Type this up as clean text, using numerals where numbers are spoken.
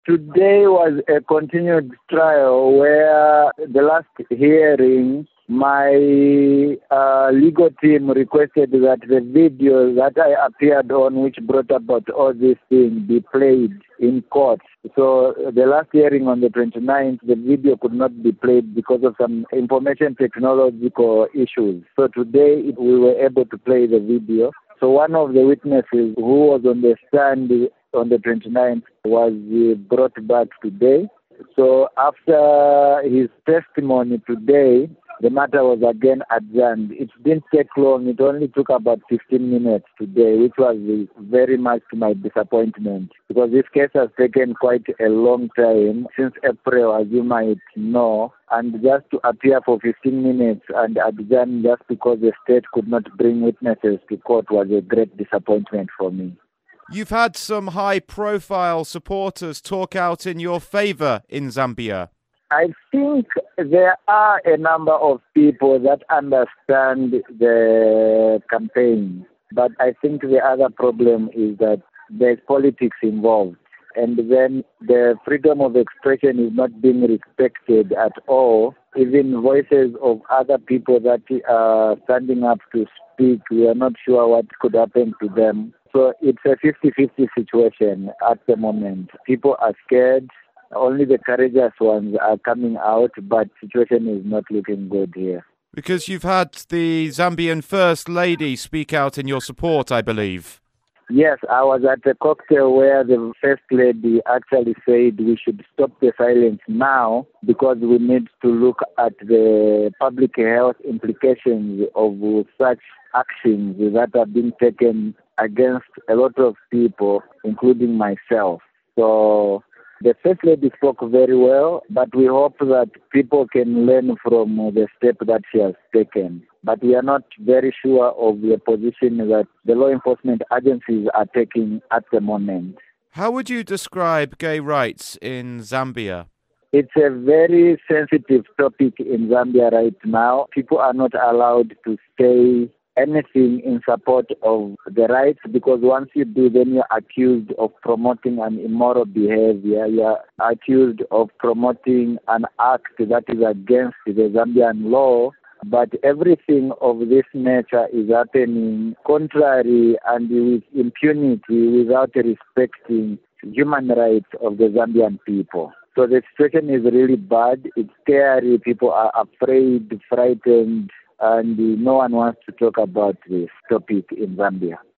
Today was a continued trial where the last hearing, my legal team requested that the video that I appeared on, which brought about all these things, be played in court. So the last hearing on the 29th, the video could not be played because of some information technological issues. So today we were able to play the video. So one of the witnesses who was on the stand on the 29th was brought back today. So after his testimony today, the matter was again adjourned. It didn't take long. It only took about 15 minutes today, which was very much to my disappointment, because this case has taken quite a long time, since April, as you might know, and just to appear for 15 minutes and adjourn just because the state could not bring witnesses to court was a great disappointment for me. You've had some high-profile supporters talk out in your favour in Zambia. I think there are a number of people that understand the campaign, but I think the other problem is that there's politics involved, and then the freedom of expression is not being respected at all. Even voices of other people that are standing up to speak, we are not sure what could happen to them. So it's a 50-50 situation at the moment. People are scared. Only the courageous ones are coming out, but the situation is not looking good here. Because you've had the Zambian First Lady speak out in your support, I believe. Yes, I was at a cocktail where the First Lady actually said we should stop the silence now because we need to look at the public health implications of such actions that are being taken against a lot of people, including myself. So the First Lady spoke very well, but we hope that people can learn from the step that she has taken. But we are not very sure of the position that the law enforcement agencies are taking at the moment. How would you describe gay rights in Zambia? It's a very sensitive topic in Zambia right now. People are not allowed to say anything in support of the rights, because once you do, then you're accused of promoting an immoral behavior. You're accused of promoting an act that is against the Zambian law. But everything of this nature is happening contrary and with impunity, without respecting human rights of the Zambian people. So the situation is really bad. It's scary. People are afraid, frightened, and no one wants to talk about this topic in Zambia.